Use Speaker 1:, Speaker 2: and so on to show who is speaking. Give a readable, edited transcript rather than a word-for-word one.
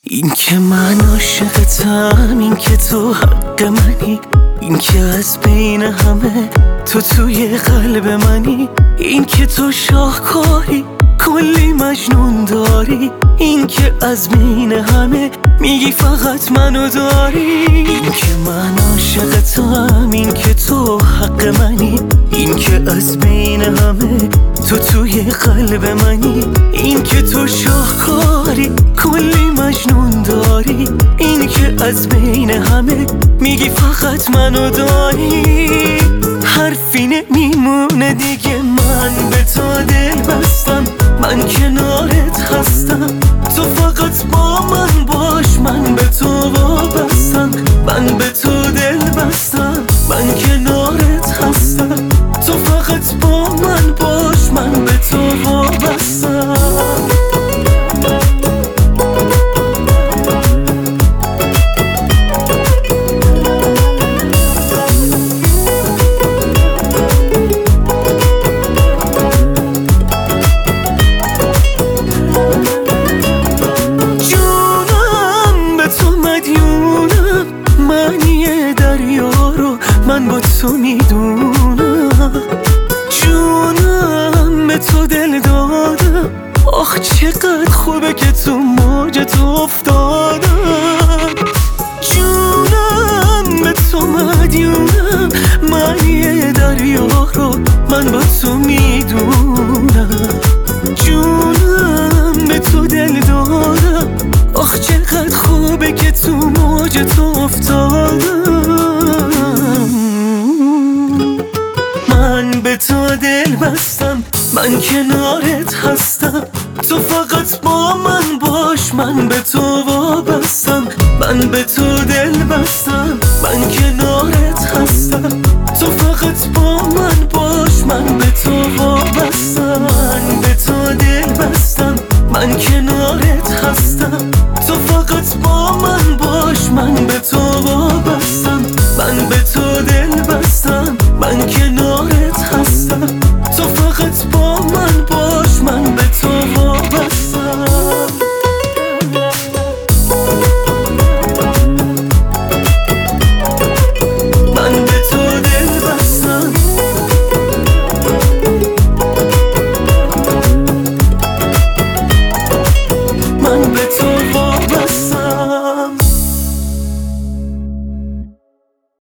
Speaker 1: این که من عاشقتم، این که تو حق منی، این که از بین همه تو توی قلب منی، این که تو شاهکاری کلی مجنون داری، این که از بین همه میگی فقط منو داری. این که من عاشقتم، این که تو حق منی، این که از بین همه تو توی قلب منی، این که تو شاهکاری کلی مجنون داری، این که از بین همه میگی فقط منو داری. حرفی نمیمونه دیگه، من به تو دل بستم، من کنارت هستم، تو فقط با من باش، من به تو وابستم، من به تو دل بستم، من کنارت هستم، تو فقط با من باش، من به تو وابستم. من با تو میدونم، جونم به تو دل دادم، آخ چقدر خوبه که تو موجت افتادم. جونم به تو مدیونم، من یه دریا رو من با تو میدونم، جونم به تو دل دادم، آخ چقدر خوبه که تو موجت افتادم. من به تو دل بستم، من کنارت هستم، تو فقط با من باش، من به تو وابستم، من به تو دل بستم، من کنارت هستم،